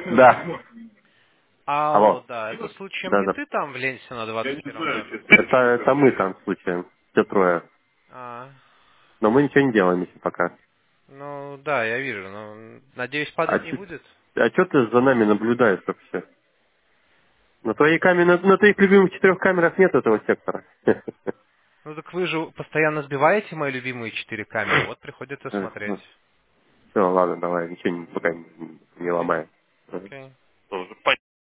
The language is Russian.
Да. Алло, Алло. да, это случаем Да, не да. ты там в Ленсе на 21 этаже? Это мы там случаем. Все трое. А, Но мы ничего не делаем еще пока. ну да, я вижу, но надеюсь, А падать не будет. что ты за нами наблюдаешь вообще? На твоих любимых 4 камерах нет этого сектора. Ну так вы же постоянно сбиваете мои любимые 4 камеры, вот приходится смотреть. Все, ладно, давай, ничего пока не ломаем. Окей. Тоже